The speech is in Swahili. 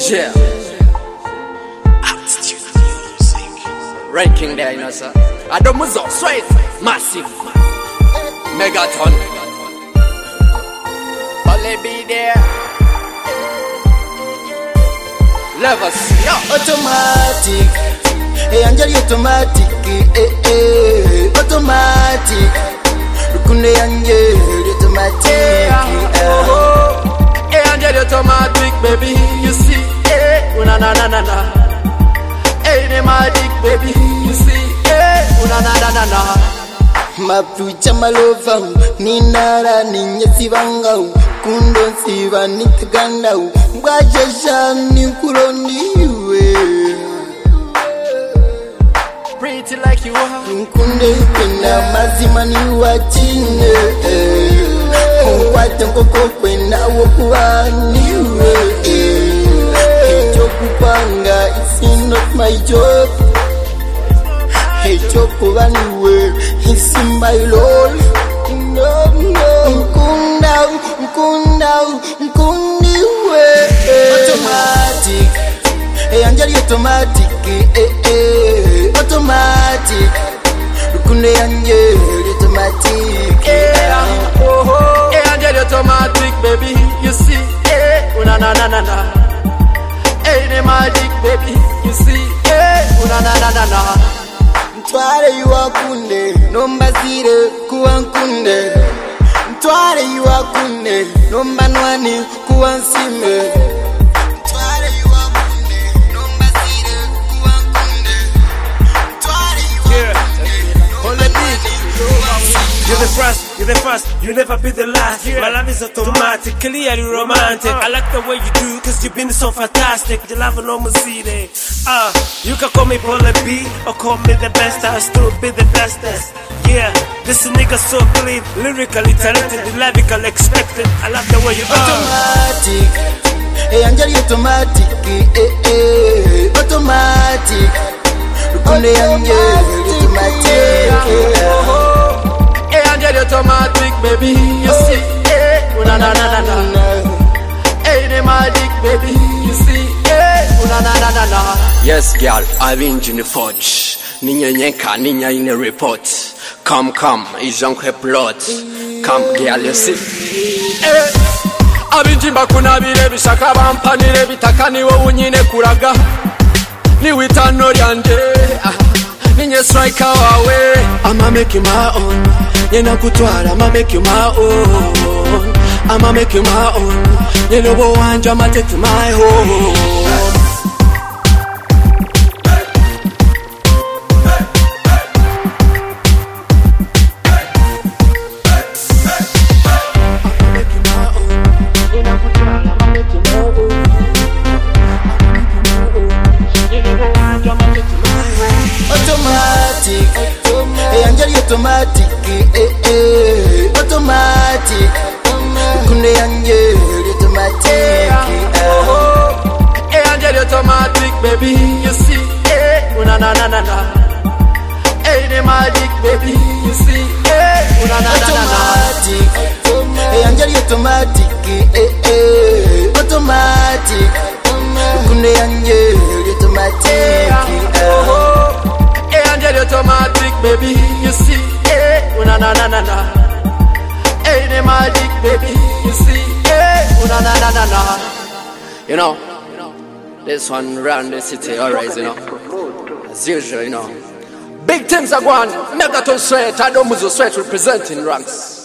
Yeah. Altitude music. Ranking there, you know, sir. Adomuzo, sweat, massive. Megaton. Only be there. Levels, yo. Automatic. Hey, Angeli automatic. Automatic. Rukunde Angeli automatic. Hey, Angeli automatic, baby. You see, na na na na na. Hey, the magic, baby. You see, na na na na na. Mapucha malova, ninara ninyesi vanga, kundo siva nikaganda, mbajasha nikuroniwe. Pretty like you are. Nkunde kwena mazima ni wachine, kwate nkoko kwena wokuaniwe. Hecho kupanga, it's not my job. Hey, Chokubaniwe, he's in my Lord. No, Mkundiwe. Automatic, hey, Angeli automatic, automatic. Rukunde Angeli automatic, hey, Angeli automatic, baby. You see, na na na na na. Hey, the magic, baby. You see, na na na na na. Mtware yuwakunde, nombazire kuwankunde. Mtware yuwakunde, nombanwani kuwansime. Mtware yuwakunde, nombazire kuwankunde. Mtware yuwakunde, nombazire kuwansime. You're the first, you'll never be the last. My love is automatic, clearly romantic. I like the way you do, cause you've been so fantastic. Your love no muside. You can call me Paula B, or call me the best. I'll still be the bestest. Yeah, this nigga so clean, lyrically talented, lyrically expected. I love the way you are. Automatic, hey, Angeli automatic, automatic. Rukunde Angeli automatic, hey, Angeli automatic, baby. You see, na na na na na. Hey, the magic, baby. You see, na na na na na. Yes, girl, I've been in the forge. Ninya yenka, ninya in the report. Come, it's Uncle Plot. Come, girl, you see. Abinjimba kuna bire bishaka bampanire bitakani wo unyine kuraga. Ni witano lyanje. Ninye striker wawe. I'ma make you my own. Yena kutwala, I'ma make you my own. I'ma make you my own. Yena wo wanja, I'ma take my home. automatic, hey, Angeli automatic, automatic. Rukunde Angeli automatic, hey, Angeli automatic, baby. You see, na na na na na. Hey, the magic, baby. You see, na na na na na. automatic, hey, Angeli automatic, automatic. Rukunde Angeli automatic, hey, Angeli automatic, baby. You see, na na na na na. Hey, the magic, baby. You see, na na na na na. You know, this one round the city, alright, you know. As usual, you know. Big things are going. Megaton Sweat, Adomuzo Sweat representing ranks.